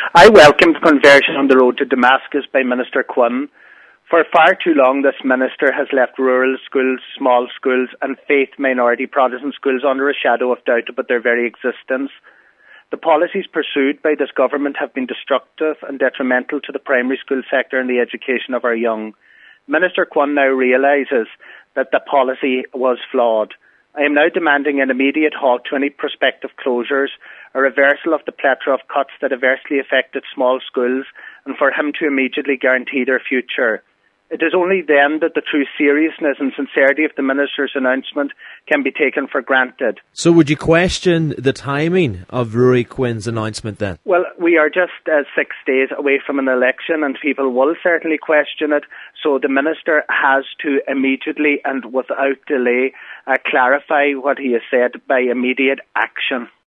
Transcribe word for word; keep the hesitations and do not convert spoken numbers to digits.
I welcome the conversion on the road to Damascus by Minister Quinn. For far too long, this minister has left rural schools, small schools and faith minority Protestant schools under a shadow of doubt about their very existence. The policies pursued by this government have been destructive and detrimental to the primary school sector and the education of our young. Minister Quinn now realises that the policy was flawed. I am now demanding an immediate halt to any prospective closures, a reversal of the plethora of cuts that adversely affected small schools, and for him to immediately guarantee their future. It is only then that the true seriousness and sincerity of the Minister's announcement can be taken for granted. So would you question the timing of Ruairí Quinn's announcement then? Well, we are just uh, six days away from an election and people will certainly question it. So the Minister has to immediately and without delay uh, clarify what he has said by immediate action.